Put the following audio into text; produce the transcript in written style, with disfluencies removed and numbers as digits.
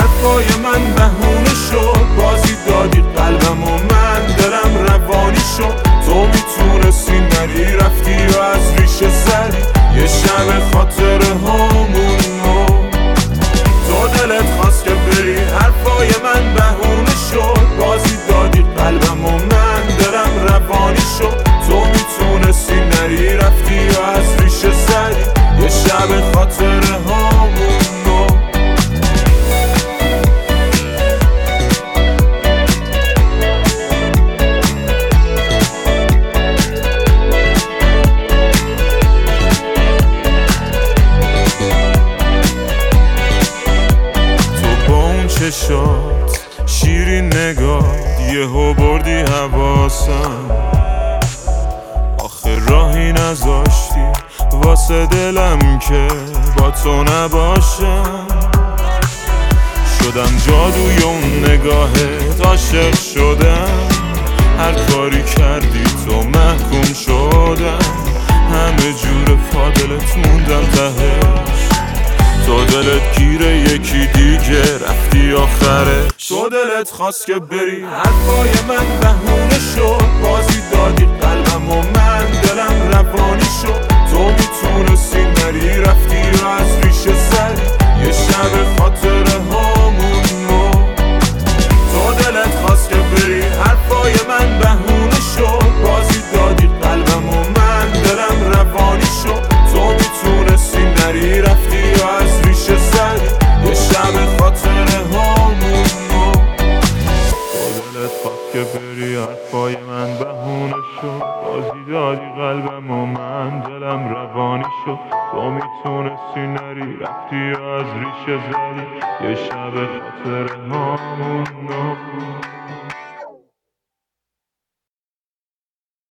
حرفای من بهونه شد، بازی دادی قلبم و من دلم روانی شد. تو میتونستی نری، رفتی و از ریشه زدی یه شب خاطره هامونو. تو دلت خواست که بری، حرفای من بهونه شد، بازی دادی قلبم و من دلم روانی شد. تو میتونستی نری، رفتی و از ریشه زدی یه شب خاطره هامونو. چشات شیرین نگاه یهو بردی حواسم، آخه راهی نذاشتی واسه دلم که با تو نباشم. شدم جادوی اون نگاهت، عاشق شدم، هر کاری کردی تو محکوم شدم. همه جور فاضلت موندم تهش، تو دلت گیره یکی دیگه رفتی آخره. تو دلت خواست که بری، حرفای من بهونه شد، بازی دادی قلبم و من دلم روانی شد. تو میتونستی نری، رفتی و از ریشه زدی یه شب خاطره هامونو. تو دلت خواست که بری، حرفای من بهونه شد، بازی دادی قلبم و من دلم روانی شد. تو میتونستی نری، رفتی و از ریشه زدی یه شب خاطره هامونو. تو دلت خواست که بری، حرفای من بهونه شد، بازی دادی قلبم و من دلم روانی شد. تو میتونستی نری، رفتی و از ریشه زدی یه شب خاطره هامونو.